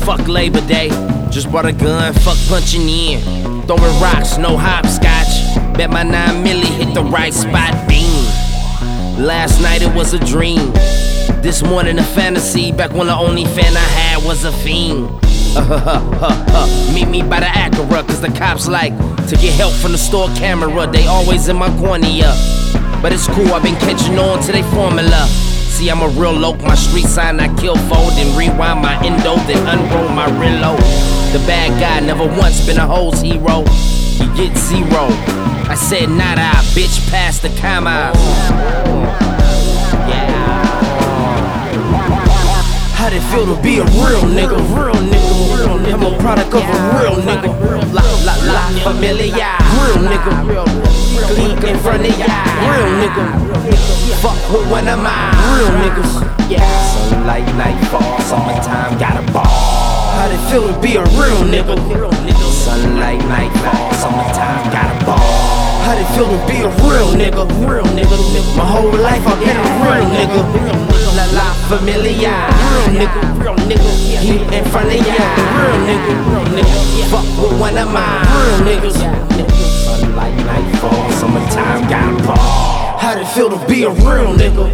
fuck Labor Day. Just brought a gun, fuck punching in. Throwing rocks, no hopscotch. Bet my 9 milli hit the right spot, beam. Last night it was a dream. This morning a fantasy. Back when the only fan I had was a fiend. Meet me by the Acura, cause the cops like to get help from the store camera. They always in my corner, yeah. But it's cool, I've been catching on to they formula. See, I'm a real loc, my street sign I kill fold. Then rewind my endo, then unroll my reload. The bad guy, never once been a hoe's hero. You get zero. I said nada, bitch, pass the comma. Yeah. How'd it feel to be a real nigga? Real nigga, real nigga. I'm a product of a real nigga. La familia. Real nigga. Clean in front of ya. Real nigga. Fuck with one of mine. Real niggas. Yeah. Sunlight, nightfall, summertime, got a ball. How'd it feel to be a real nigga? Sunlight, nightfall, summertime, got a ball. How'd it feel to be a real nigga? Real nigga. My whole life I've been a real nigga. La familia. Real nigga. Real nigga. Heat in front of ya. Real nigga. Real nigga. Fuck with one of mine. Real niggas. Sunlight, nightfall, summertime, got a ball. How'd it feel to be a real nigga?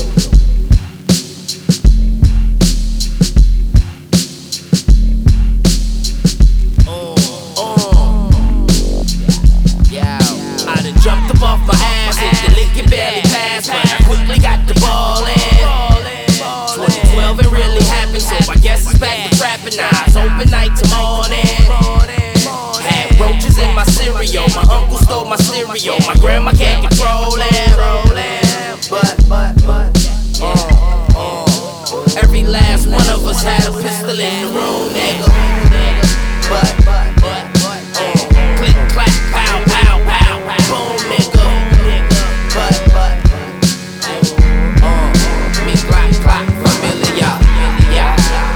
Jumped up off my ass, hit the lick and barely passed, but I quickly got the ball in. 2012 it really happened, so I guess it's back to trapping. Eyes open night to morning. Had roaches in my cereal, my uncle stole my cereal, my grandma can't control it. But every last one of us had a pistol in the room, nigga. But click, clack, pow, pow, pow, boom, nigga. But me clack, clack, familiar, yeah.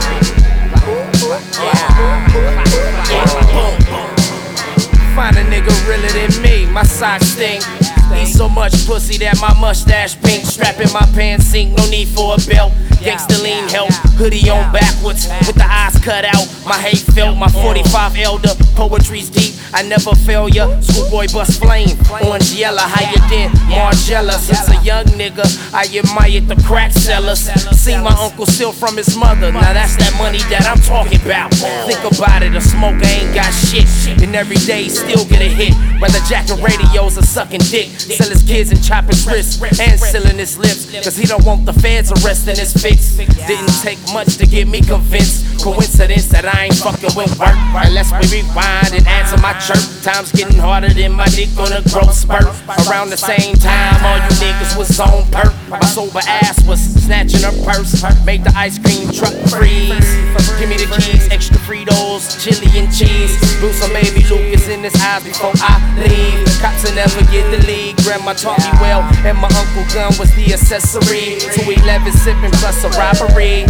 Boom, boom. Find a nigga realer than me, my socks stink. Eat so much pussy that my mustache pink. Strap in my pants sink, no need for a belt. Gangsta lean help, hoodie on backwards with the eyes cut out. My hate felt, my 45 elder, poetry's deep. I never fail ya. Schoolboy bust flame, orange yellow, higher than Margiela. Since a young nigga, I admired the crack sellers. Seen my uncle steal from his mother. Now that's that money that I'm talking about. Think about it, a smoker ain't got shit, and every day he still get a hit. Whether jacking radios or sucking dick, sell his kids and chop his wrists, and sealing his lips, cause he don't want the feds arresting his fix. Didn't take much to get me convinced. Coincidence that I ain't fucking with work. Unless we rewind and answer my chirp. Time's getting harder than my dick on a growth spurt. Around the same time, all you niggas was on perp. My sober ass was snatching her purse. Made the ice cream truck freeze. Give me the keys, extra Fritos, chili and cheese. Blew some baby Lucas in his eyes before I leave. Cops will never get the lead. Grandma taught me well, and my uncle gun was the accessory. 211 sipping plus a robbery.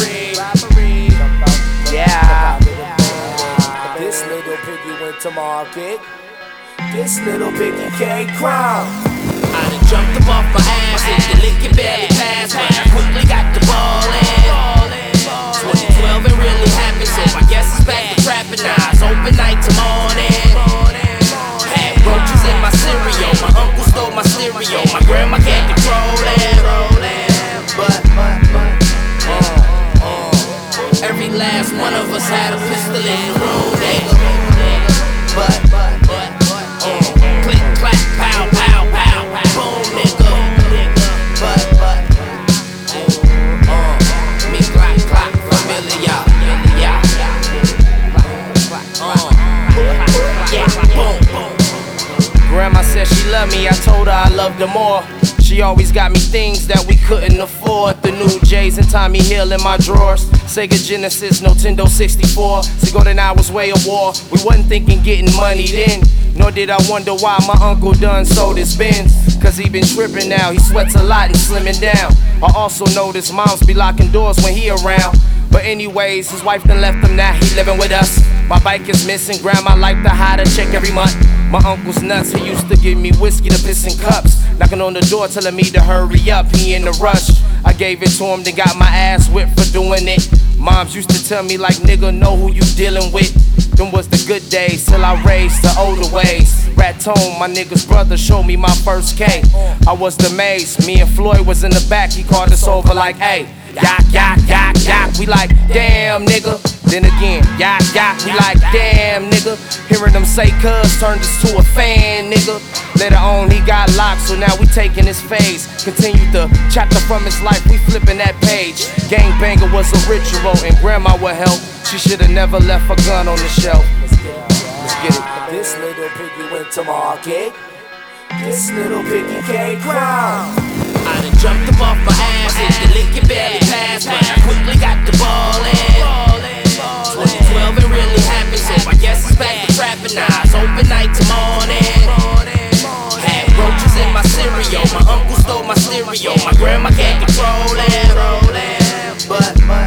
Yeah. This little piggy went to market. This little piggy can't cry. I done jumped up off my ass, hit the lick and barely passed, but I quickly got the ball in. 2012 it really happened, so I guess it's back to trapping. Eyes open night to morning. Had roaches in my cereal, my uncle stole my cereal, my grandma can't control it. But every last one of us had a pistol in the room, nigga. But click, clack, pow, pow, pow, boom, nigga. But me clack, clack, familiar, yeah. Boom, boom. Grandma said she loved me, I told her I loved her more. She always got me things that we couldn't afford. The new J's and Tommy Hill in my drawers. Sega Genesis, Nintendo 64. Seagull and I was way of war. We wasn't thinking getting money then. Nor did I wonder why my uncle done sold his Benz. Cause he been tripping now, he sweats a lot and slimming down. I also notice moms be locking doors when he around. But anyways, his wife done left him, now he living with us. My bike is missing, grandma like to hide a check every month. My uncle's nuts, he used to give me whiskey to piss in cups. Knocking on the door telling me to hurry up, he in a rush. I gave it to him, then got my ass whipped for doing it. Moms used to tell me like, nigga, know who you dealing with. Them was the good days till I raised the older ways. Rat Tone, my nigga's brother, showed me my first K. I was the maze, me and Floyd was in the back. He called us over like, hey, yak, yak, yak, yak. We like, damn, nigga. Then again, yak, yak. We like, damn, nigga. Hearing them say cuz turned us to a fan, nigga. Later on, he got locked, so now we taking his phase. Continued the chapter from his life, we flipping that page. Gangbanger was a ritual, and grandma would help. She should've never left her gun on the shelf. Let's get it. This little piggy went to market. This little piggy came crown. I done jumped up off my ass, hit the lick and barely passed, but I quickly got the ball in. 2012 it really happened, so I guess it's back to trapping. Eyes open night to morning. Had roaches in my cereal, my uncle stole my stereo, my grandma can't control it. But